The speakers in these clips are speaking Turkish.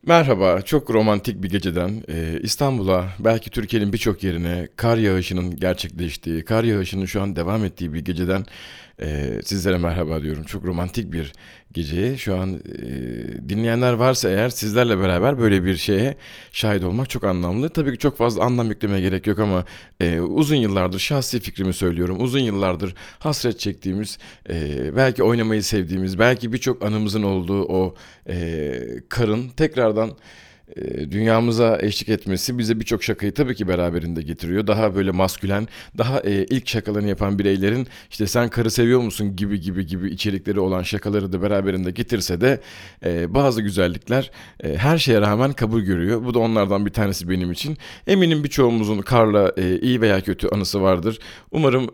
Merhaba, çok romantik bir geceden İstanbul'a, belki Türkiye'nin birçok yerine kar yağışının gerçekleştiği, kar yağışının şu an devam ettiği bir geceden sizlere merhaba diyorum. Çok romantik bir geceye şu an dinleyenler varsa eğer sizlerle beraber böyle bir şeye şahit olmak çok anlamlı. Tabii ki çok fazla anlam yüklemeye gerek yok ama uzun yıllardır şahsi fikrimi söylüyorum. Uzun yıllardır hasret çektiğimiz, belki oynamayı sevdiğimiz, belki birçok anımızın olduğu o karın tekrardan dünyamıza eşlik etmesi bize birçok şakayı tabii ki beraberinde getiriyor. Daha böyle maskülen, daha ilk şakalarını yapan bireylerin işte sen karı seviyor musun gibi gibi gibi içerikleri olan şakaları da beraberinde getirse de bazı güzellikler her şeye rağmen kabul görüyor. Bu da onlardan bir tanesi benim için. Eminim birçoğumuzun karla iyi veya kötü anısı vardır. Umarım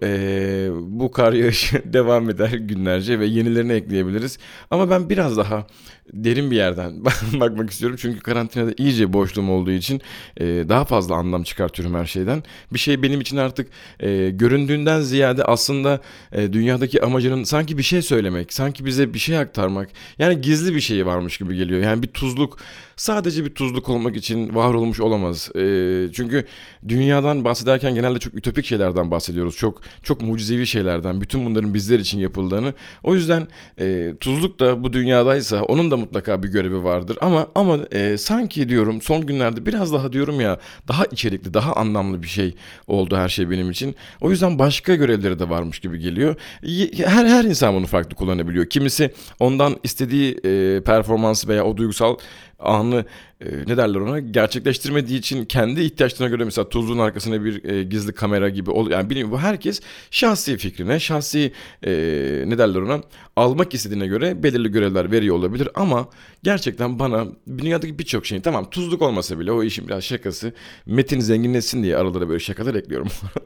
bu kar yağışı devam eder günlerce ve yenilerini ekleyebiliriz. Ama ben biraz daha derin bir yerden bakmak istiyorum. Çünkü karantinada iyice boşluğum olduğu için daha fazla anlam çıkartıyorum her şeyden. Bir şey benim için artık göründüğünden ziyade aslında dünyadaki amacının sanki bir şey söylemek, sanki bize bir şey aktarmak. Yani gizli bir şey varmış gibi geliyor. Yani bir tuzluk sadece bir tuzluk olmak için var olmuş olamaz. Çünkü dünyadan bahsederken genelde çok ütopik şeylerden bahsediyoruz. Çok çok mucizevi şeylerden. Bütün bunların bizler için yapıldığını. O yüzden tuzluk da bu dünyadaysa onun da mutlaka bir görevi vardır. Ama sanki diyorum son günlerde biraz daha diyorum ya daha içerikli, daha anlamlı bir şey oldu her şey benim için. O yüzden başka görevleri de varmış gibi geliyor. Her insan bunu farklı kullanabiliyor. Kimisi ondan istediği performansı veya o duygusal anı ne derler ona gerçekleştirmediği için kendi ihtiyaçlarına göre mesela tuzluğun arkasına bir gizli kamera gibi yani bilmiyorum, bu herkes şahsi fikrine şahsi ne derler ona almak istediğine göre belirli görevler veriyor olabilir ama gerçekten bana dünyadaki birçok şeyin tamam tuzluk olmasa bile o işin biraz şakası metin zenginleşsin diye aralara böyle şakalar ekliyorum.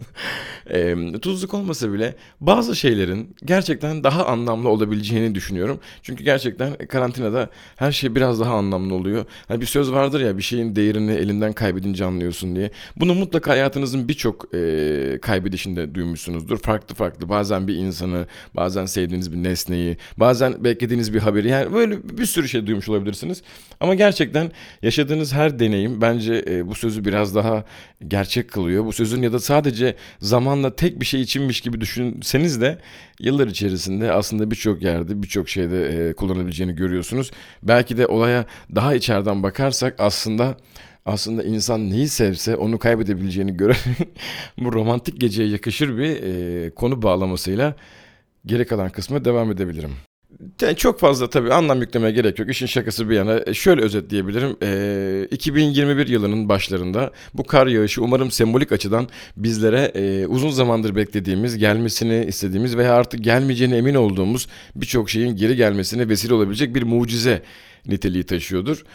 Tuzluk olmasa bile bazı şeylerin gerçekten daha anlamlı olabileceğini düşünüyorum. Çünkü gerçekten karantinada her şey biraz daha anlamlı oluyor. Hani bir söz vardır ya bir şeyin değerini elinden kaybedince anlıyorsun diye. Bunu mutlaka hayatınızın birçok kaybedişinde duymuşsunuzdur. Farklı farklı bazen bir insanı, bazen sevdiğiniz bir nesneyi, bazen beklediğiniz bir haberi yani böyle bir sürü şey duymuş olabilirsiniz. Ama gerçekten yaşadığınız her deneyim bence bu sözü biraz daha gerçek kılıyor. Bu sözün ya da sadece zamanla tek bir şey içinmiş gibi düşünseniz de yıllar içerisinde aslında birçok yerde birçok şeyde kullanabileceğini görüyorsunuz. Belki de olaya daha içeriden bakarsak aslında insan neyi sevse onu kaybedebileceğini göre bu romantik geceye yakışır bir konu bağlamasıyla geri kalan kısma devam edebilirim. Çok fazla tabii anlam yüklemeye gerek yok. İşin şakası bir yana şöyle özetleyebilirim. 2021 yılının başlarında bu kar yağışı umarım sembolik açıdan bizlere uzun zamandır beklediğimiz, gelmesini istediğimiz veya artık gelmeyeceğine emin olduğumuz birçok şeyin geri gelmesine vesile olabilecek bir mucize niteliği taşıyordur.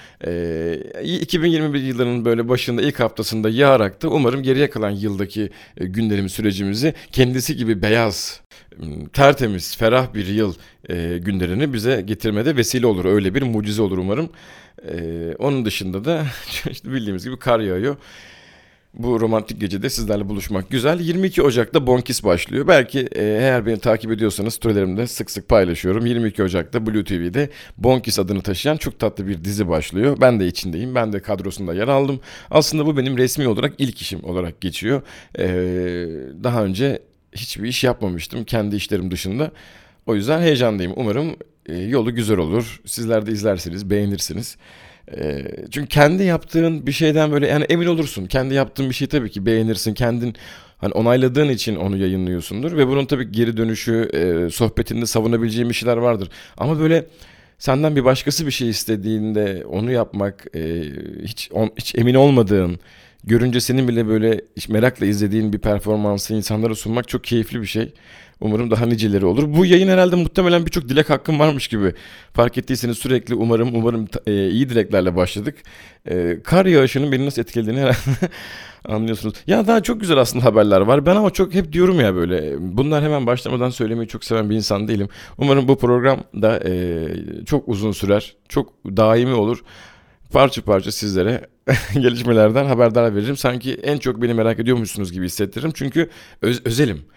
2021 yılının böyle başında ilk haftasında yağarak da umarım geriye kalan yıldaki günlerimiz sürecimizi kendisi gibi beyaz, tertemiz, ferah bir yıl günlerini bize getirmede vesile olur. Öyle bir mucize olur umarım. Onun dışında da işte bildiğimiz gibi kar yağıyor. Bu romantik gecede sizlerle buluşmak güzel. 22 Ocak'ta Bonkis başlıyor. Belki eğer beni takip ediyorsanız storylerimde sık sık paylaşıyorum. 22 Ocak'ta Blue TV'de Bonkis adını taşıyan çok tatlı bir dizi başlıyor. Ben de içindeyim. Ben de kadrosunda yer aldım. Aslında bu benim resmi olarak ilk işim olarak geçiyor. Daha önce hiçbir iş yapmamıştım kendi işlerim dışında. O yüzden heyecanlıyım. Umarım yolu güzel olur. Sizler de izlersiniz, beğenirsiniz. Çünkü kendi yaptığın bir şeyden böyle yani emin olursun. Kendi yaptığın bir şeyi tabii ki beğenirsin. Kendin hani onayladığın için onu yayınlıyorsundur ve bunun tabii geri dönüşü sohbetinde savunabileceğin bir şeyler vardır. Ama böyle senden bir başkası bir şey istediğinde onu yapmak hiç emin olmadığın görünce senin bile böyle merakla izlediğin bir performansı insanlara sunmak çok keyifli bir şey. Umarım daha niceleri olur. Bu yayın herhalde muhtemelen birçok dilek hakkım varmış gibi. Fark ettiyseniz sürekli umarım iyi dileklerle başladık. Kar yağışının beni nasıl etkilediğini herhalde anlıyorsunuz. Ya daha çok güzel aslında haberler var. Ben ama çok hep diyorum ya böyle bunlar hemen başlamadan söylemeyi çok seven bir insan değilim. Umarım bu program da çok uzun sürer. Çok daimi olur. Parça parça sizlere gelişmelerden haberdar veririm. Sanki en çok beni merak ediyormuşsunuz gibi hissettiririm. Çünkü özelim.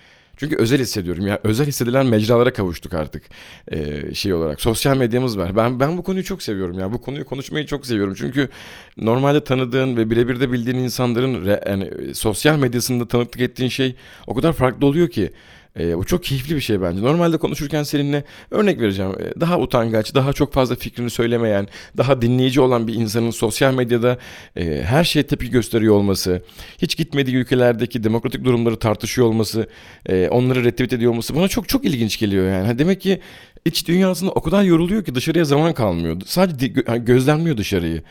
Çünkü özel hissediyorum. Ya özel hissedilen mecralara kavuştuk artık. Şey olarak. Sosyal medyamız var. Ben bu konuyu çok seviyorum ya. Bu konuyu konuşmayı çok seviyorum. Çünkü normalde tanıdığın ve birebir de bildiğin insanların yani sosyal medyasında tanıklık ettiğin şey o kadar farklı oluyor ki. Bu çok keyifli bir şey bence. Normalde konuşurken seninle örnek vereceğim. Daha utangaç, daha çok fazla fikrini söylemeyen, daha dinleyici olan bir insanın sosyal medyada her şeye tepki gösteriyor olması, hiç gitmediği ülkelerdeki demokratik durumları tartışıyor olması, onları retweet ediyor olması bana çok çok ilginç geliyor yani. Demek ki iç dünyasında o kadar yoruluyor ki dışarıya zaman kalmıyor. Sadece yani gözlemliyor dışarıyı.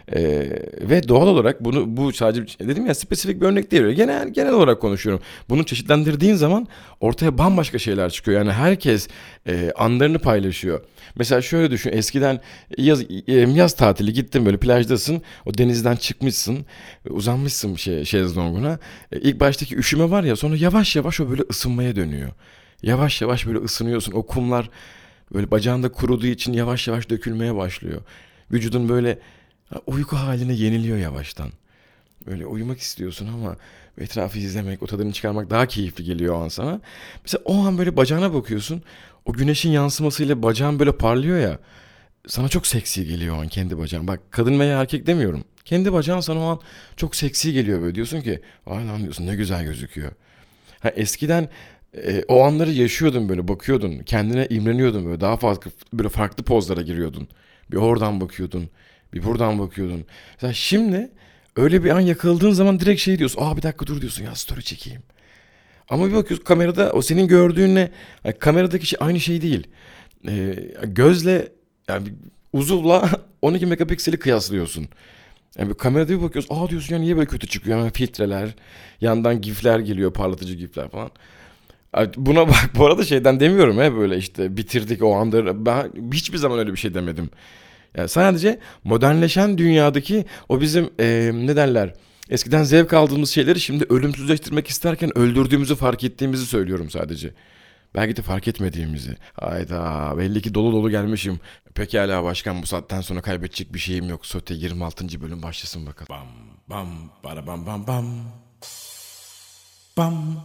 Ve doğal olarak bu sadece dedim ya spesifik bir örnek değil. Genel olarak konuşuyorum. Bunu çeşitlendirdiğin zaman ortaya bambaşka şeyler çıkıyor. Yani herkes anlarını paylaşıyor. Mesela şöyle düşün. Eskiden yaz tatili gittin böyle plajdasın. O denizden çıkmışsın. Uzanmışsın şezlonguna. İlk baştaki üşüme var ya sonra yavaş yavaş o böyle ısınmaya dönüyor. Yavaş yavaş böyle ısınıyorsun. O kumlar böyle bacağında kuruduğu için yavaş yavaş dökülmeye başlıyor. Vücudun böyle uyku haline yeniliyor yavaştan. Böyle uyumak istiyorsun ama etrafı izlemek, o tadını çıkarmak daha keyifli geliyor o an sana. Mesela o an böyle bacağına bakıyorsun. O güneşin yansımasıyla bacağın böyle parlıyor ya. Sana çok seksi geliyor o an kendi bacağın. Bak kadın veya erkek demiyorum. Kendi bacağın sana o an çok seksi geliyor böyle. Diyorsun ki ay lan diyorsun ne güzel gözüküyor. Eskiden o anları yaşıyordun böyle bakıyordun. Kendine imreniyordun böyle daha fazla böyle farklı pozlara giriyordun. Bir oradan bakıyordun. Bir buradan bakıyordun. Mesela şimdi öyle bir an yakaladığın zaman direkt şey diyorsun. Aa bir dakika dur diyorsun ya story çekeyim. Ama bir bakıyorsun kamerada o senin gördüğünle yani kameradaki şey aynı şey değil. Gözle yani uzuvla 12 megapikseli kıyaslıyorsun. Yani bir kamerada bir bakıyorsun. Aa diyorsun ya niye böyle kötü çıkıyor? Yani filtreler, yandan gifler geliyor, parlatıcı gifler falan. Buna bak bu arada şeyden demiyorum böyle işte bitirdik o anda. Ben hiçbir zaman öyle bir şey demedim. Yani sadece modernleşen dünyadaki o bizim ne derler eskiden zevk aldığımız şeyleri şimdi ölümsüzleştirmek isterken öldürdüğümüzü fark ettiğimizi söylüyorum sadece. Belki de fark etmediğimizi. Hayda belli ki dolu dolu gelmişim. Pekala başkan bu saatten sonra kaybedecek bir şeyim yok. Sote 26. bölüm başlasın bakalım. Bam bam bara bam bam bam. Bam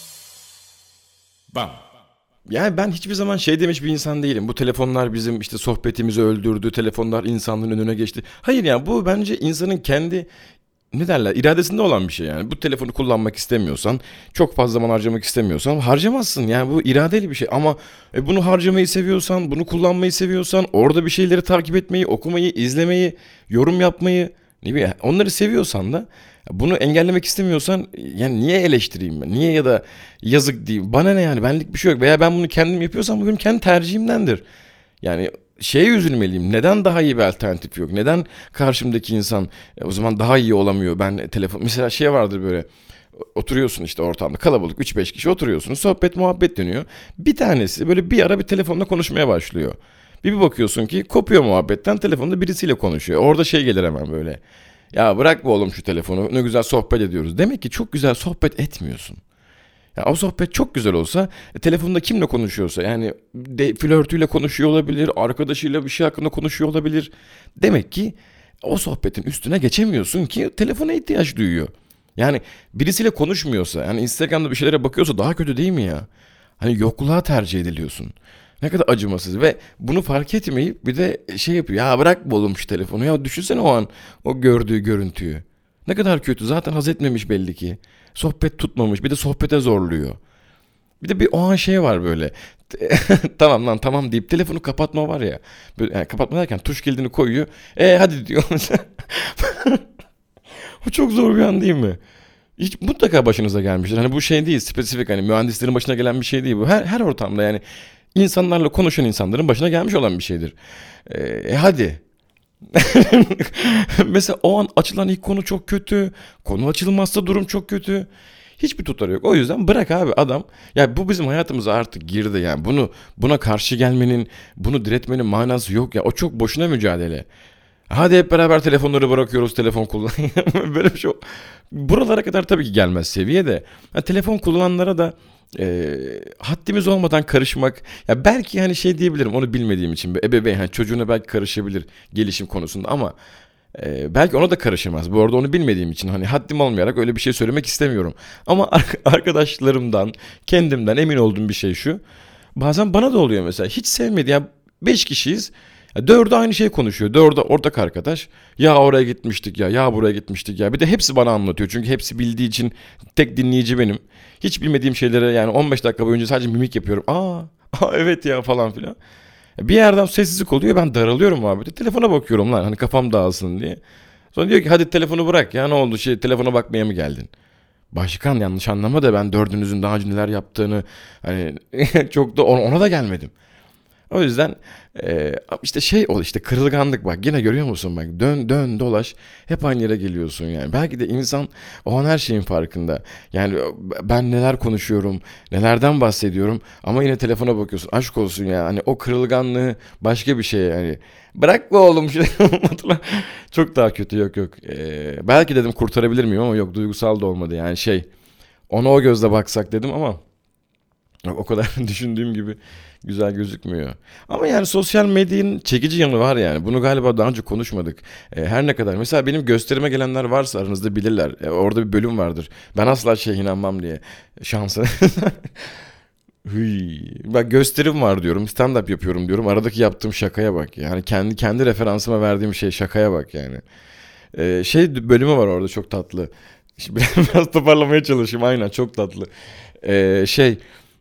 bam. Yani ben hiçbir zaman şey demiş bir insan değilim. Bu telefonlar bizim işte sohbetimizi öldürdü. Telefonlar insanlığın önüne geçti. Hayır yani bu bence insanın kendi ne derler iradesinde olan bir şey yani. Bu telefonu kullanmak istemiyorsan, çok fazla zaman harcamak istemiyorsan harcamazsın. Yani bu iradeli bir şey ama bunu harcamayı seviyorsan, bunu kullanmayı seviyorsan, orada bir şeyleri takip etmeyi, okumayı, izlemeyi, yorum yapmayı ne bileyim onları seviyorsan da bunu engellemek istemiyorsan yani niye eleştireyim ben? Niye ya da yazık diyeyim? Bana ne yani benlik bir şey yok. Veya ben bunu kendim yapıyorsam bu benim kendi tercihimdendir. Yani şeye üzülmeliyim. Neden daha iyi bir alternatif yok? Neden karşımdaki insan o zaman daha iyi olamıyor? Ben telefon mesela şey vardır böyle oturuyorsun işte ortamda kalabalık 3-5 kişi oturuyorsunuz. Sohbet muhabbet dönüyor. Bir tanesi böyle bir ara bir telefonla konuşmaya başlıyor. Bir bakıyorsun ki kopuyor muhabbetten telefonda birisiyle konuşuyor. Orada şey gelir hemen böyle. Ya bırak bu oğlum şu telefonu ne güzel sohbet ediyoruz. Demek ki çok güzel sohbet etmiyorsun. Ya o sohbet çok güzel olsa telefonda kimle konuşuyorsa yani flörtüyle konuşuyor olabilir, arkadaşıyla bir şey hakkında konuşuyor olabilir. Demek ki o sohbetin üstüne geçemiyorsun ki telefona ihtiyaç duyuyor. Yani birisiyle konuşmuyorsa yani Instagram'da bir şeylere bakıyorsa daha kötü değil mi ya? Hani yokluğa tercih ediliyorsun. Ne kadar acımasız ve bunu fark etmeyip bir de şey yapıyor. Ya bırak bu oğlum şu telefonu ya düşünsene o an o gördüğü görüntüyü. Ne kadar kötü zaten haz etmemiş belli ki. Sohbet tutmamış bir de sohbete zorluyor. Bir de bir o an şey var böyle. Tamam lan tamam deyip telefonu kapatma var ya. Böyle, yani kapatma derken tuş kilidini koyuyor. Hadi diyor. Bu çok zor bir an değil mi? Hiç mutlaka başınıza gelmiştir. Hani bu şey değil spesifik hani mühendislerin başına gelen bir şey değil bu. Her ortamda yani insanlarla konuşan insanların başına gelmiş olan bir şeydir. Hadi. Mesela o an açılan ilk konu çok kötü. Konu açılmazsa durum çok kötü. Hiçbir tutarı yok. O yüzden bırak abi adam. Ya bu bizim hayatımıza artık girdi yani. Buna karşı gelmenin, bunu diretmenin manası yok ya. O çok boşuna mücadele. Hadi hep beraber telefonları bırakıyoruz, telefon kullan. Böyle bir şey. Buralara kadar tabii ki gelmez seviye de. Telefon kullananlara da haddimiz olmadan karışmak. Ya belki hani şey diyebilirim onu bilmediğim için. Ebeveyn hani çocuğuna belki karışabilir gelişim konusunda ama Belki ona da karışamaz. Bu arada onu bilmediğim için hani haddim olmayarak öyle bir şey söylemek istemiyorum. Ama arkadaşlarımdan, kendimden emin olduğum bir şey şu. Bazen bana da oluyor mesela. Hiç sevmedi ya, 5 kişiyiz. Ya, dördü aynı şeyi konuşuyor. Dördü ortak arkadaş. Ya oraya gitmiştik ya, ya buraya gitmiştik ya. Bir de hepsi bana anlatıyor. Çünkü hepsi bildiği için tek dinleyici benim. Hiç bilmediğim şeylere yani 15 dakika boyunca sadece mimik yapıyorum. Evet ya falan filan. Bir yerden sessizlik oluyor, ben daralıyorum muhabbete. Telefona bakıyorum lan, hani kafam dağılsın diye. Sonra diyor ki hadi telefonu bırak ya, ne oldu, telefona bakmaya mı geldin? Başkan, yanlış anlama da ben dördünüzün daha önce neler yaptığını hani çok da ona da gelmedim. O yüzden işte o işte kırılganlık, bak yine görüyor musun, bak dön dön dolaş hep aynı yere geliyorsun yani. Belki de insan o an her şeyin farkında. Yani ben neler konuşuyorum, nelerden bahsediyorum ama yine telefona bakıyorsun. Aşk olsun ya, hani o kırılganlığı başka bir şey yani. Bırak be oğlum çok daha kötü, yok yok. Belki dedim kurtarabilir miyim ama yok, duygusal da olmadı yani ona o gözle baksak dedim ama o kadar düşündüğüm gibi güzel gözükmüyor. Ama yani sosyal medyanın çekici yanı var yani. Bunu galiba daha önce konuşmadık. Her ne kadar mesela benim gösterime gelenler varsa aranızda bilirler. Orada bir bölüm vardır. Ben asla inanmam diye. Şansa. Hıy. Bak, gösterim var diyorum. Stand-up yapıyorum diyorum. Aradaki yaptığım şakaya bak. Yani kendi referansıma verdiğim şakaya bak yani. Bölümü var orada, çok tatlı. Şimdi biraz toparlamaya çalışayım. Aynen, çok tatlı. Ee, şey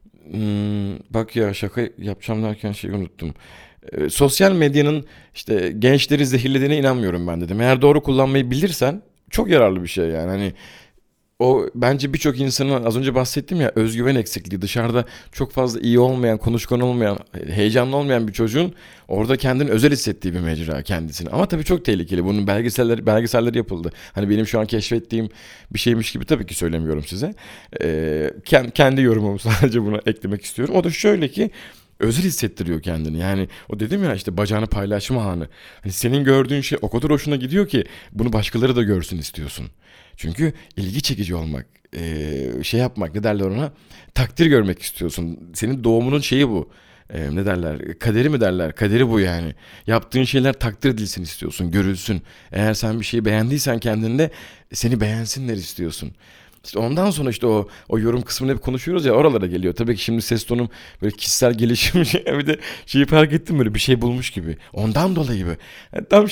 Bak ya, şaka yapacağım derken unuttum. Sosyal medyanın işte gençleri zehirlediğine inanmıyorum ben dedim. Eğer doğru kullanmayı bilirsen çok yararlı bir şey yani. Hani o bence birçok insanın, az önce bahsettim ya, özgüven eksikliği. Dışarıda çok fazla iyi olmayan, konuşkan olmayan, heyecanlı olmayan bir çocuğun orada kendini özel hissettiği bir mecra kendisini. Ama tabii çok tehlikeli. Bunun belgeselleri yapıldı. Hani benim şu an keşfettiğim bir şeymiş gibi tabii ki söylemiyorum size. Kendi yorumumu sadece buna eklemek istiyorum. O da şöyle ki, özel hissettiriyor kendini. Yani o dedim ya, işte bacağını paylaşma anı. Hani senin gördüğün şey o kadar hoşuna gidiyor ki bunu başkaları da görsün istiyorsun. Çünkü ilgi çekici olmak, yapmak, ne derler ona? Takdir görmek istiyorsun. Senin doğumunun şeyi bu. Ne derler? Kaderi mi derler? Kaderi bu yani. Yaptığın şeyler takdir edilsin istiyorsun, görülsün. Eğer sen bir şeyi beğendiysen kendinde, seni beğensinler istiyorsun. İşte ondan sonra işte o yorum kısmını hep konuşuyoruz ya, oralara geliyor. Tabii ki şimdi ses tonum böyle kişisel gelişim bir de fark ettim, böyle bir şey bulmuş gibi. Ondan dolayı böyle. Yani tam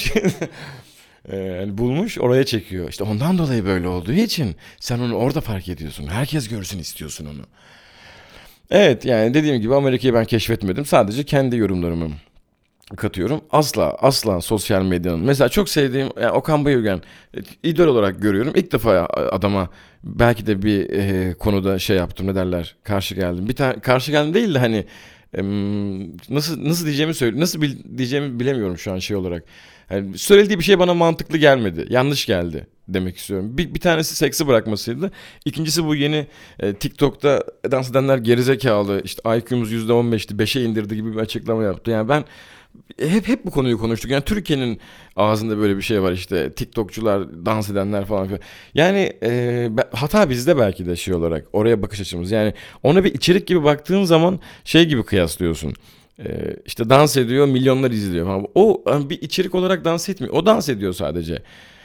yani bulmuş, oraya çekiyor. İşte ondan dolayı böyle olduğu için sen onu orada fark ediyorsun. Herkes görsün istiyorsun onu. Evet, yani dediğim gibi Amerika'yı ben keşfetmedim. Sadece kendi yorumlarımı katıyorum. Asla sosyal medyanın. Mesela çok sevdiğim yani Okan Bayülgen, idol olarak görüyorum. İlk defa adama belki de bir konuda yaptım, ne derler, karşı geldim. Bir tane karşı geldim değil de hani nasıl diyeceğimi diyeceğimi bilemiyorum şu an olarak. Yani söylediği bir şey bana mantıklı gelmedi. Yanlış geldi demek istiyorum. Bir tanesi seksi bırakmasıydı. İkincisi bu yeni TikTok'ta dans edenler gerizekalı, işte IQ'muz %15'ti 5'e indirdi gibi bir açıklama yaptı. Yani ben hep bu konuyu konuştuk. Yani Türkiye'nin ağzında böyle bir şey var, işte TikTokçular, dans edenler falan filan. Yani hata bizde belki de olarak, oraya bakış açımız. Yani ona bir içerik gibi baktığın zaman gibi kıyaslıyorsun. İşte dans ediyor, milyonlar izliyor falan. O bir içerik olarak dans etmiyor. O dans ediyor sadece.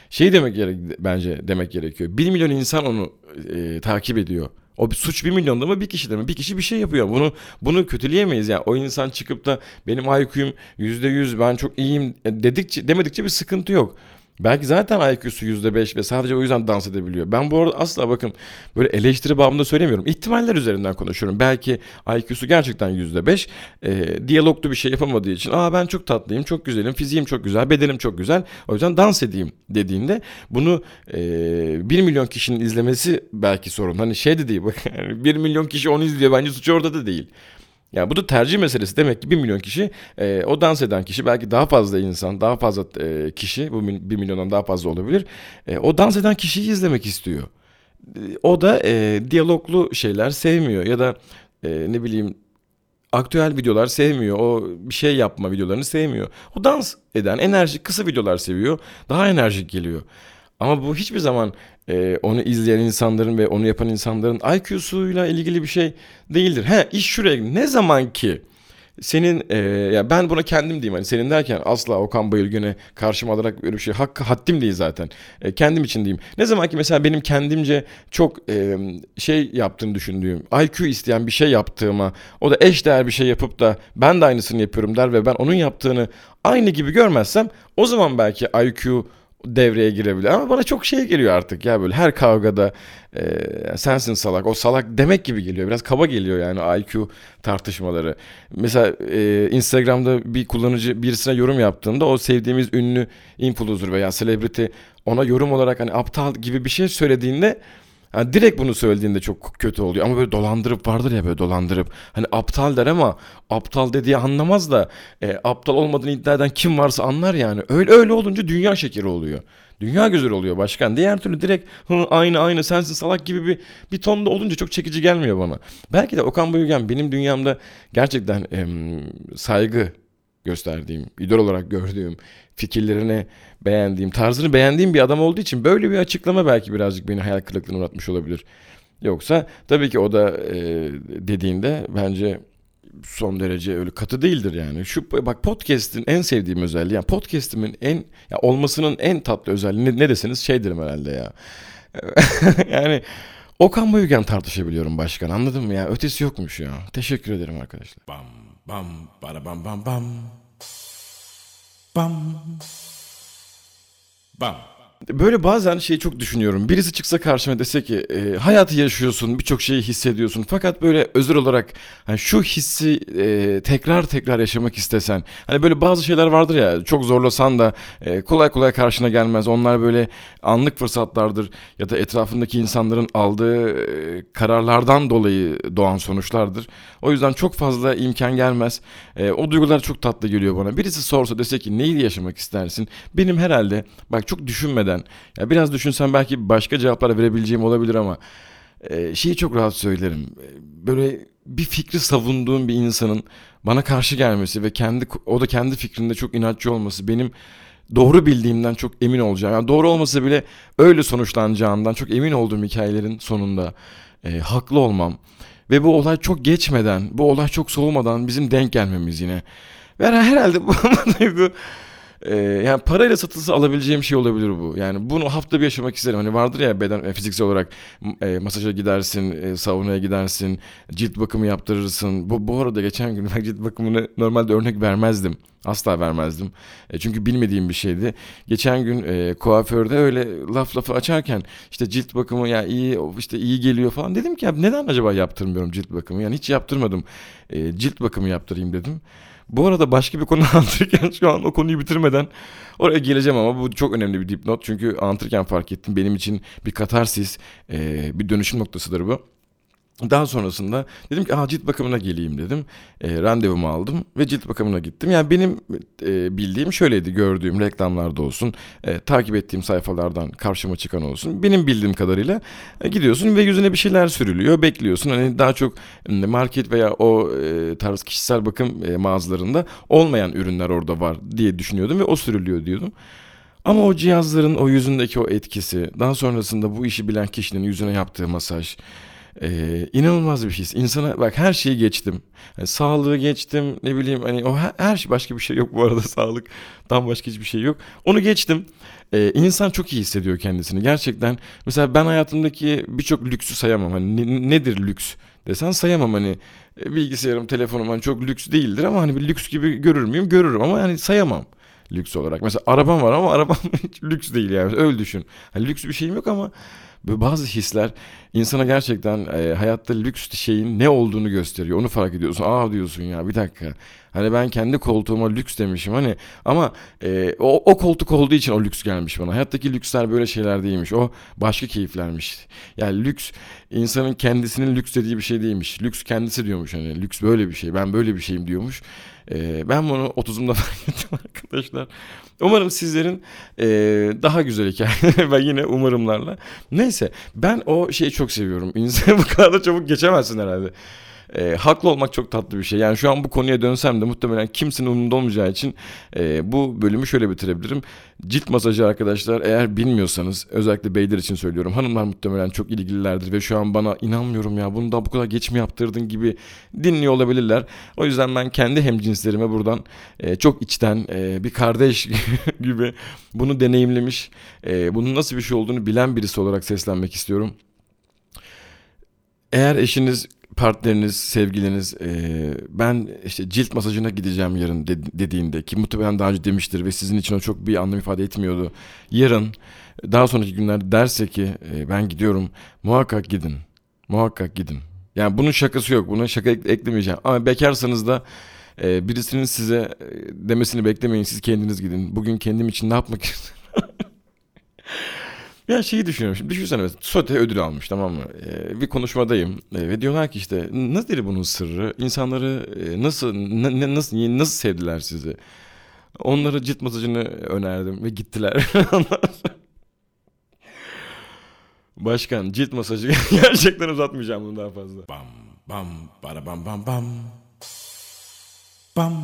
Bence demek gerekiyor. 1 milyon insan onu takip ediyor. O bir suç 1 milyonda mı, bir kişide mi? Bir kişi bir şey yapıyor. Bunu kötüleyemeyiz yani. O insan çıkıp da benim IQ'm %100, ben çok iyiyim demedikçe bir sıkıntı yok. Belki zaten IQ'su %5 ve sadece o yüzden dans edebiliyor. Ben bu arada asla, bakın, böyle eleştiri babında söylemiyorum. İhtimaller üzerinden konuşuyorum. Belki IQ'su gerçekten %5. Diyaloglu bir şey yapamadığı için, ben çok tatlıyım, çok güzelim, fiziğim çok güzel, bedenim çok güzel, o yüzden dans edeyim dediğinde bunu 1 milyon kişinin izlemesi belki sorun. Hani de değil, bak, 1 milyon kişi onu izliyor, bence suç orada da değil. Yani bu da tercih meselesi. Demek ki 1 milyon kişi, o dans eden kişi, belki daha fazla insan, daha fazla kişi, bu 1 milyondan daha fazla olabilir. O dans eden kişiyi izlemek istiyor. O da diyaloglu şeyler sevmiyor ya da ne bileyim, aktüel videolar sevmiyor. O bir şey yapma videolarını sevmiyor. O dans eden enerjik kısa videolar seviyor. Daha enerjik geliyor. Ama bu hiçbir zaman onu izleyen insanların ve onu yapan insanların IQ'suyla ilgili bir şey değildir. İş şuraya, ne zaman ki senin ya ben buna kendim diyeyim, hani senin derken asla Okan Bayülgen'e karşıma alarak öyle bir şey hakkı haddim değil zaten. Kendim için diyeyim. Ne zaman ki mesela benim kendimce çok şey yaptığını düşündüğüm, IQ isteyen bir şey yaptığıma, o da eşdeğer bir şey yapıp da ben de aynısını yapıyorum der ve ben onun yaptığını aynı gibi görmezsem, o zaman belki IQ devreye girebilir. Ama bana çok şey geliyor artık ya, böyle her kavgada sensin salak, o salak demek gibi geliyor. Biraz kaba geliyor yani IQ tartışmaları. Mesela Instagram'da bir kullanıcı birisine yorum yaptığında, o sevdiğimiz ünlü influencer veya celebrity ona yorum olarak hani aptal gibi bir şey söylediğinde, yani direkt bunu söylediğinde çok kötü oluyor. Ama böyle dolandırıp, vardır ya böyle dolandırıp, hani aptal der ama aptal dediği anlamaz da aptal olmadığını iddia eden kim varsa anlar yani. Öyle öyle olunca dünya şekeri oluyor. Dünya güzel oluyor başkan. Diğer türlü direkt aynı sensin salak gibi bir tonda olunca çok çekici gelmiyor bana. Belki de Okan Bayülgen benim dünyamda gerçekten saygı gösterdiğim, idol olarak gördüğüm, fikirlerini beğendiğim, tarzını beğendiğim bir adam olduğu için böyle bir açıklama belki birazcık beni hayal kırıklığına uğratmış olabilir. Yoksa tabii ki o da dediğinde bence son derece öyle katı değildir yani. Şu bak, podcast'in en sevdiğim özelliği, yani podcast'imin ya olmasının en tatlı özelliği ne deseniz şey derim herhalde ya. Yani Okan Bayülgen tartışabiliyorum başkan, anladın mı ya? Ötesi yokmuş ya. Teşekkür ederim arkadaşlar. Bam bam bara bam bam bam. Bam bam. Böyle bazen şeyi çok düşünüyorum. Birisi çıksa karşıma dese ki hayatı yaşıyorsun, birçok şeyi hissediyorsun. Fakat böyle özel olarak hani şu hissi tekrar tekrar yaşamak istesen. Hani böyle bazı şeyler vardır ya, çok zorlasan da kolay kolay karşına gelmez. Onlar böyle anlık fırsatlardır ya da etrafındaki insanların aldığı kararlardan dolayı doğan sonuçlardır. O yüzden çok fazla imkan gelmez. O duygular çok tatlı geliyor bana. Birisi sorsa, dese ki neyi yaşamak istersin? Benim herhalde, bak çok düşünmeden, ya biraz düşünsem belki başka cevaplar verebileceğim olabilir ama şeyi çok rahat söylerim. Böyle bir fikri savunduğum bir insanın bana karşı gelmesi ve o da kendi fikrinde çok inatçı olması, benim doğru bildiğimden çok emin olacağım. Yani doğru olmasa bile öyle sonuçlanacağından çok emin olduğum hikayelerin sonunda haklı olmam ve bu olay çok geçmeden, bu olay çok soğumadan bizim denk gelmemiz yine. Ve herhalde bu duygu, yani parayla satılsa alabileceğim şey olabilir bu. Yani bunu hafta bir yaşamak isterim. Hani vardır ya, beden fiziksel olarak masaja gidersin, saunaya gidersin, cilt bakımı yaptırırsın. Bu arada geçen gün ben cilt bakımını normalde örnek vermezdim. Asla vermezdim. Çünkü bilmediğim bir şeydi. Geçen gün kuaförde öyle lafı açarken, işte cilt bakımı ya iyi, işte iyi geliyor falan. Dedim ki ya neden acaba yaptırmıyorum cilt bakımı? Yani hiç yaptırmadım. Cilt bakımı yaptırayım dedim. Bu arada başka bir konu anlatırken, şu an o konuyu bitirmeden oraya geleceğim ama bu çok önemli bir dipnot. Çünkü anlatırken fark ettim, benim için bir katarsis, bir dönüşüm noktasıdır bu. Daha sonrasında dedim ki cilt bakımına geleyim dedim. Randevumu aldım ve cilt bakımına gittim. Yani benim bildiğim şöyleydi, gördüğüm reklamlarda olsun, takip ettiğim sayfalardan karşıma çıkan olsun. Benim bildiğim kadarıyla gidiyorsun ve yüzüne bir şeyler sürülüyor, bekliyorsun. Hani daha çok market veya o tarz kişisel bakım mağazalarında olmayan ürünler orada var diye düşünüyordum ve o sürülüyor diyordum. Ama o cihazların o yüzündeki o etkisi, daha sonrasında bu işi bilen kişinin yüzüne yaptığı masaj, inanılmaz bir his. İnsana bak, her şeyi geçtim. Yani sağlığı geçtim, ne bileyim, hani o her şey, başka bir şey yok bu arada, sağlıktan başka hiçbir şey yok. Onu geçtim. İnsan çok iyi hissediyor kendisini gerçekten. Mesela ben hayatımdaki birçok lüksü sayamam. Hani nedir lüks desen sayamam, hani bilgisayarım, telefonum hani çok lüks değildir ama hani bir lüks gibi görür müyüm? Görürüm ama yani sayamam lüks olarak. Mesela arabam var ama arabam hiç lüks değil yani, öyle düşün. Hani lüks bir şeyim yok ama böyle bazı hisler insana gerçekten hayatta lüks şeyin ne olduğunu gösteriyor. Onu fark ediyorsun. Diyorsun ya, bir dakika. Hani ben kendi koltuğuma lüks demişim hani, ama o koltuk olduğu için o lüks gelmiş bana. Hayattaki lüksler böyle şeyler değilmiş. O başka keyiflermiş. Yani lüks insanın kendisinin lüks dediği bir şey değilmiş. Lüks kendisi diyormuş, hani lüks böyle bir şey. Ben böyle bir şeyim diyormuş. Ben bunu 30'umda fark ettim arkadaşlar. Umarım sizlerin daha güzel hikayeler ve yine umarımlarla. Neyse, ben o şeyi çok seviyorum. İnsan bu kadar da çabuk geçemezsin herhalde. Haklı olmak çok tatlı bir şey. Yani şu an bu konuya dönsem de muhtemelen kimsenin umurunda olmayacağı için bu bölümü şöyle bitirebilirim. Cilt masajı arkadaşlar, eğer bilmiyorsanız, özellikle beyler için söylüyorum. Hanımlar muhtemelen çok ilgililerdir ve şu an bana inanmıyorum ya, bunu da bu kadar geç mi yaptırdın gibi dinliyor olabilirler. O yüzden ben kendi hemcinslerime buradan çok içten bir kardeş gibi bunu deneyimlemiş, bunun nasıl bir şey olduğunu bilen birisi olarak seslenmek istiyorum. Eğer eşiniz, partneriniz, sevgiliniz ben işte cilt masajına gideceğim yarın dediğinde, ki muhtemelen daha önce demiştir ve sizin için o çok bir anlam ifade etmiyordu. Yarın, daha sonraki günlerde derse ki ben gidiyorum, muhakkak gidin. Muhakkak gidin. Yani bunun şakası yok. Buna şaka eklemeyeceğim. Ama bekarsanız da birisinin size demesini beklemeyin. Siz kendiniz gidin. Bugün kendim için ne yapmak istiyorum? Ya şeyi düşünüyorum şimdi, düşünsene mesela SOTE ödül almış, tamam mı? Bir konuşmadayım ve diyorlar ki işte nedir bunun sırrı? İnsanları nasıl sevdiler sizi? Onlara cilt masajını önerdim ve gittiler. Başkan, cilt masajı gerçekten uzatmayacağım bunu daha fazla. Bam bam bara bam bam bam. Bam.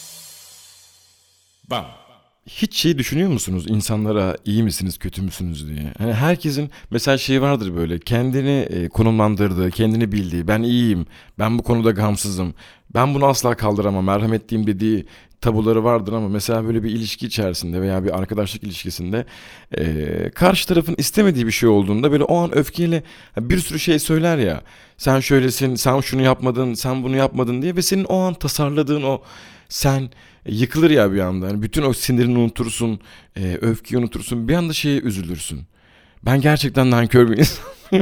Bam. Hiç şey düşünüyor musunuz, insanlara iyi misiniz kötü müsünüz diye? Hani herkesin mesela şeyi vardır, böyle kendini konumlandırdığı, kendini bildiği, ben iyiyim, ben bu konuda gamsızım, ben bunu asla kaldıramam, merhametliyim dediği tabuları vardır. Ama mesela böyle bir ilişki içerisinde veya bir arkadaşlık ilişkisinde karşı tarafın istemediği bir şey olduğunda böyle o an öfkeyle bir sürü şey söyler ya, sen şöylesin, sen şunu yapmadın, sen bunu yapmadın diye, ve senin o an tasarladığın o sen yıkılır ya bir anda. Yani bütün o sinirini unutursun, öfkeyi unutursun, bir anda şeye üzülürsün. Ben gerçekten nankör bir insanım.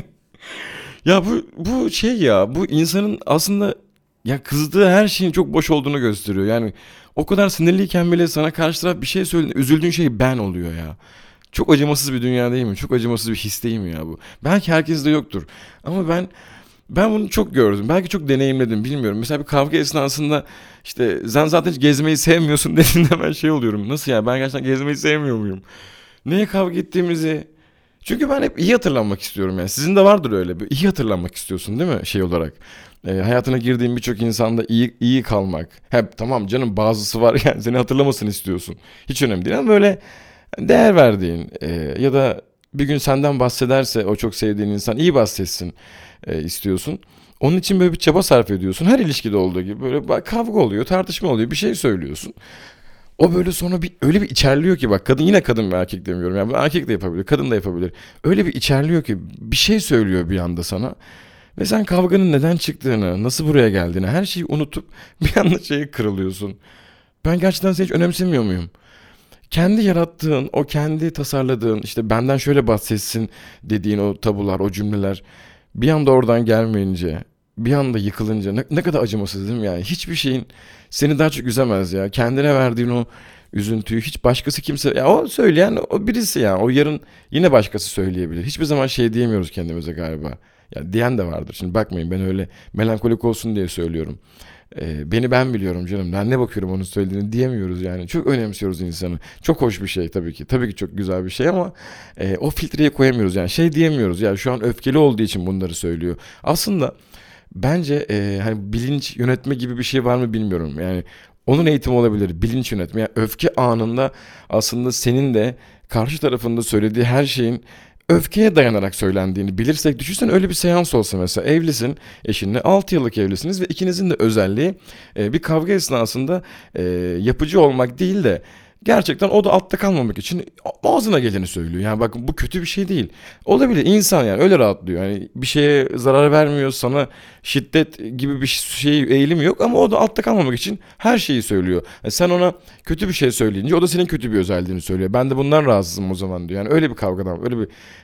Ya bu şey ya, bu insanın aslında ya kızdığı her şeyin çok boş olduğunu gösteriyor. Yani o kadar sinirliyken bile sana karşı taraf bir şey söylediğinde üzüldüğün şey ben oluyor ya. Çok acımasız bir dünya değil mi? Çok acımasız bir his değil mi ya bu? Belki herkes de yoktur. Ama ben bunu çok gördüm. Belki çok deneyimledim, bilmiyorum. Mesela bir kavga esnasında işte sen zaten hiç gezmeyi sevmiyorsun dediğinde ben şey oluyorum. Nasıl ya, ben gerçekten gezmeyi sevmiyor muyum? Neye kavga ettiğimizi. Çünkü ben hep iyi hatırlanmak istiyorum yani. Sizin de vardır öyle. İyi hatırlanmak istiyorsun değil mi şey olarak? Hayatına girdiğin birçok insanda iyi kalmak. Hep tamam canım, bazısı var yani seni hatırlamasını istiyorsun. Hiç önemli değil ama böyle değer verdiğin ya da bir gün senden bahsederse o çok sevdiğin insan iyi bahsetsin istiyorsun. Onun için böyle bir çaba sarf ediyorsun. Her ilişkide olduğu gibi böyle kavga oluyor, tartışma oluyor, bir şey söylüyorsun. O böyle sonra öyle bir içerliyor ki, bak kadın, yine kadın ve erkek demiyorum. Yani erkek de yapabilir, kadın da yapabilir. Öyle bir içerliyor ki bir şey söylüyor bir anda sana. Ve sen kavganın neden çıktığını, nasıl buraya geldiğini, her şeyi unutup bir anda şeye kırılıyorsun. Ben gerçekten seni hiç önemsemiyor muyum? Kendi yarattığın, o kendi tasarladığın, işte benden şöyle bahsetsin dediğin o tabular, o cümleler bir anda oradan gelmeyince, bir anda yıkılınca ne kadar acımasız değil mi yani? Hiçbir şeyin seni daha çok üzemez ya. Kendine verdiğin o üzüntüyü hiç başkası, kimse, ya o söyleyen o birisi ya. O yarın yine başkası söyleyebilir. Hiçbir zaman şey diyemiyoruz kendimize galiba. Ya diyen de vardır. Şimdi bakmayın, ben öyle melankolik olsun diye söylüyorum. Beni ben biliyorum canım. Ben ne bakıyorum onun söylediğini diyemiyoruz yani. Çok önemsiyoruz insanı. Çok hoş bir şey tabii ki. Tabii ki çok güzel bir şey ama o filtreyi koyamıyoruz yani. Şey diyemiyoruz ya, şu an öfkeli olduğu için bunları söylüyor. Aslında bence hani bilinç yönetme gibi bir şey var mı bilmiyorum. Yani onun eğitimi olabilir. Bilinç yönetme. Yani öfke anında aslında senin de karşı tarafında söylediği her şeyin öfkeye dayanarak söylendiğini bilirsek, düşünsen öyle bir seans olsa, mesela evlisin eşinle, 6 yıllık evlisiniz ve ikinizin de özelliği bir kavga esnasında yapıcı olmak değil de gerçekten o da altta kalmamak için ağzına geleni söylüyor. Yani bakın, bu kötü bir şey değil. Olabilir, insan yani öyle rahatlıyor. Yani bir şeye zarar vermiyor, sana şiddet gibi bir şey eğilimi yok ama o da altta kalmamak için her şeyi söylüyor. Yani sen ona kötü bir şey söyleyince o da senin kötü bir özelliğini söylüyor. Ben de bundan rahatsızım o zaman diyor. Yani öyle bir kavgadan, öyle bir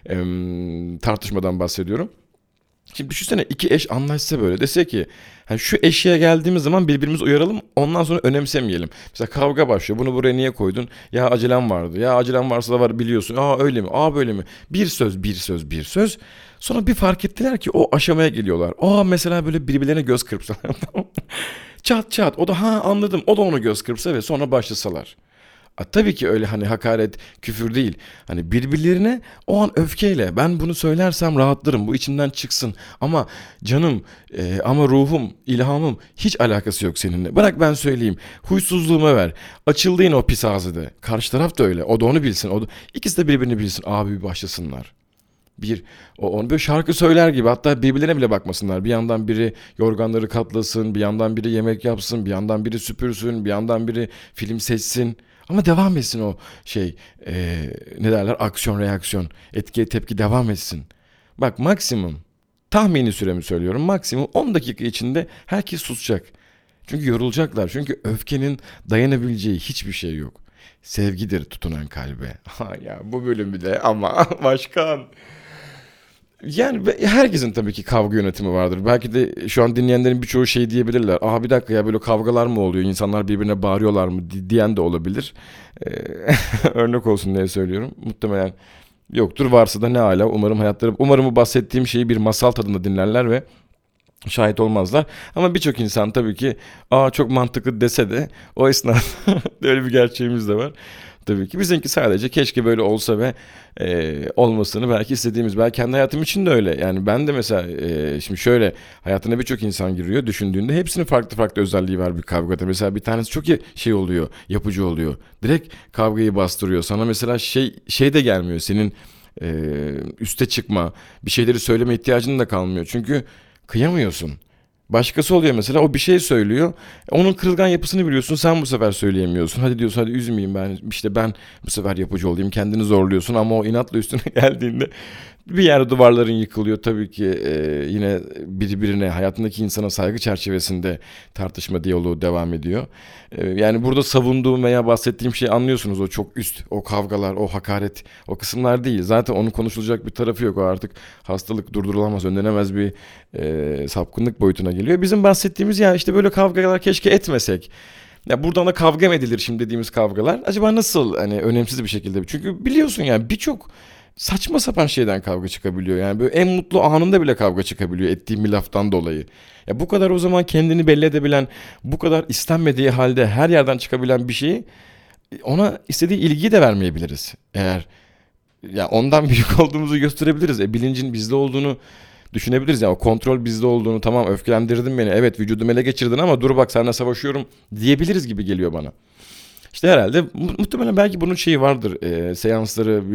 tartışmadan bahsediyorum. Şimdi düşünsene, iki eş anlaşsa, böyle dese ki hani şu eşiğe geldiğimiz zaman birbirimizi uyaralım, ondan sonra önemsemeyelim. Mesela kavga başlıyor, bunu buraya niye koydun? Ya acelem vardı. Ya acelem varsa da var, biliyorsun. Aa öyle mi? Aa böyle mi? Bir söz, bir söz, bir söz. Sonra bir fark ettiler ki o aşamaya geliyorlar. Aa mesela böyle birbirlerine göz kırpsalar. Çat çat, o da ha anladım, o da onu göz kırpsa ve sonra başlasalar. Tabii ki öyle hani hakaret, küfür değil. Hani birbirlerine o an öfkeyle ben bunu söylersem rahatlarım, bu içimden çıksın. Ama canım, ama ruhum, ilhamım hiç alakası yok seninle. Bırak ben söyleyeyim. Huysuzluğuma ver. Açıldı yine o pis ağzı de. Karşı taraf da öyle. O da onu bilsin. İkisi de birbirini bilsin. Abi bir başlasınlar. Onu böyle şarkı söyler gibi, hatta birbirlerine bile bakmasınlar. Bir yandan biri yorganları katlasın, bir yandan biri yemek yapsın, bir yandan biri süpürsün, bir yandan biri film seçsin. Ama devam etsin o şey, ne derler, aksiyon reaksiyon, etki tepki devam etsin. Bak, maksimum, tahmini süremi söylüyorum, maksimum 10 dakika içinde herkes susacak. Çünkü yorulacaklar. Çünkü öfkenin dayanabileceği hiçbir şey yok. Sevgidir tutunan kalbe. Ha ya, bu bölümü de ama başkan. Yani herkesin tabii ki kavga yönetimi vardır. Belki de şu an dinleyenlerin birçoğu şey diyebilirler. Aa, bir dakika ya, böyle kavgalar mı oluyor? İnsanlar birbirine bağırıyorlar mı diyen de olabilir. Ee, Örnek olsun diye söylüyorum. Muhtemelen yoktur. Varsa da ne âlâ. Umarım bu bahsettiğim şeyi bir masal tadında dinlerler ve şahit olmazlar. Ama birçok insan tabii ki çok mantıklı dese de o esnada öyle bir gerçeğimiz de var. Tabii ki bizimki sadece keşke böyle olsa ve olmasını belki istediğimiz. Belki kendi hayatım için de öyle. Yani ben de mesela şimdi şöyle, hayatına birçok insan giriyor, düşündüğünde hepsinin farklı farklı özelliği var bir kavgada. Mesela bir tanesi çok şey oluyor, yapıcı oluyor. Direkt kavgayı bastırıyor. Sana mesela şey de gelmiyor. Senin üste çıkma, bir şeyleri söyleme ihtiyacın da kalmıyor. Çünkü kıyamıyorsun. Başkası oluyor mesela, o bir şey söylüyor. Onun kırılgan yapısını biliyorsun, sen bu sefer söyleyemiyorsun. Hadi diyorsun, hadi üzmeyeyim ben, işte ben bu sefer yapıcı olayım, kendini zorluyorsun ama o inatla üstüne geldiğinde bir yerde duvarların yıkılıyor. Tabii ki yine birbirine, hayatındaki insana saygı çerçevesinde tartışma, diyaloğu devam ediyor. Yani burada savunduğum veya bahsettiğim şeyi anlıyorsunuz. O çok üst, o kavgalar, o hakaret, o kısımlar değil. Zaten onun konuşulacak bir tarafı yok. O artık hastalık, durdurulamaz, önlenemez bir sapkınlık boyutuna geliyor. Bizim bahsettiğimiz ya işte böyle kavgalar keşke etmesek. Ya buradan da kavga mı edilir şimdi dediğimiz kavgalar? Acaba nasıl, hani önemsiz bir şekilde? Çünkü biliyorsun yani birçok saçma sapan şeyden kavga çıkabiliyor. Yani böyle en mutlu anında bile kavga çıkabiliyor ettiğim bir laftan dolayı. Ya bu kadar o zaman kendini belli edebilen, bu kadar istenmediği halde her yerden çıkabilen bir şeyi, ona istediği ilgiyi de vermeyebiliriz. Eğer ya ondan büyük olduğumuzu gösterebiliriz. Bilincin bizde olduğunu düşünebiliriz. Yani o kontrol bizde olduğunu, tamam öfkelendirdin beni, evet vücudumu ele geçirdin ama dur bak seninle savaşıyorum diyebiliriz gibi geliyor bana. İşte herhalde muhtemelen belki bunun şeyi vardır. Seansları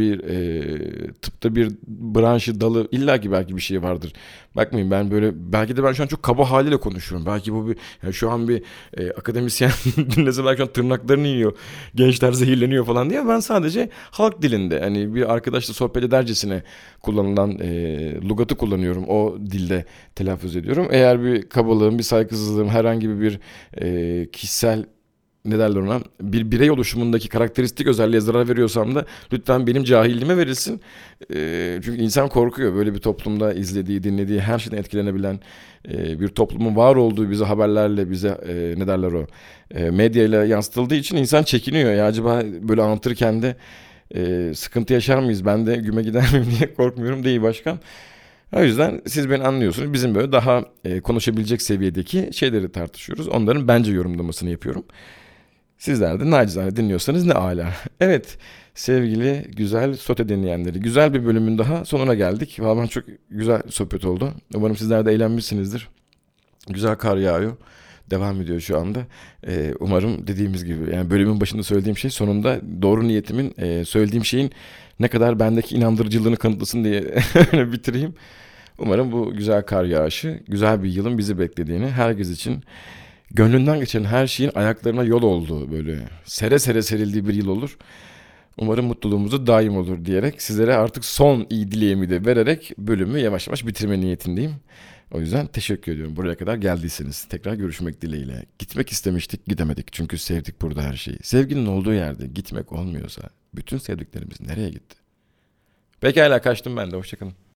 tıpta bir branşı, dalı, illaki belki bir şey vardır. Bakmayın, ben böyle, belki de ben şu an çok kaba haliyle konuşuyorum. Belki bu yani şu an bir akademisyen dinlese belki şu an tırnaklarını yiyor. Gençler zehirleniyor falan diye. Ben sadece halk dilinde, hani bir arkadaşla sohbet edercesine kullanılan lügatı kullanıyorum. O dilde telaffuz ediyorum. Eğer bir kabalığım, bir saygısızlığım, herhangi bir kişisel, ne derler ona, bir birey oluşumundaki karakteristik özelliğe zarar veriyorsam da lütfen benim cahilliğime verilsin. Çünkü insan korkuyor. Böyle bir toplumda izlediği, dinlediği her şeyden etkilenebilen bir toplumun var olduğu bize haberlerle, bize ne derler o, medyayla yansıtıldığı için insan çekiniyor. Ya acaba böyle anlatırken de sıkıntı yaşar mıyız? Ben de güme gider miyim diye korkmuyorum değil başkan. O yüzden siz beni anlıyorsunuz. Bizim böyle daha konuşabilecek seviyedeki şeyleri tartışıyoruz. Onların bence yorumlamasını yapıyorum. Sizler de nacizane dinliyorsanız ne âlâ. Evet, sevgili güzel sote dinleyenleri, güzel bir bölümün daha sonuna geldik. Vallahi çok güzel sohbet oldu. Umarım sizler de eğlenmişsinizdir. Güzel kar yağıyor. Devam ediyor şu anda. Umarım dediğimiz gibi, yani bölümün başında söylediğim şey sonunda doğru niyetimin, söylediğim şeyin ne kadar bendeki inandırıcılığını kanıtlasın diye öyle bitireyim. Umarım bu güzel kar yağışı güzel bir yılın bizi beklediğini, herkes için gönlünden geçen her şeyin ayaklarına yol olduğu, böyle sere sere serildiği bir yıl olur. Umarım mutluluğumuzu daim olur diyerek sizlere artık son iyi dileğimi de vererek bölümü yavaş yavaş bitirme niyetindeyim. O yüzden teşekkür ediyorum buraya kadar geldiyseniz. Tekrar görüşmek dileğiyle. Gitmek istemiştik, gidemedik çünkü sevdik burada her şeyi. Sevginin olduğu yerde gitmek olmuyorsa bütün sevdiklerimiz nereye gitti? Pekala, kaçtım ben de, hoşçakalın.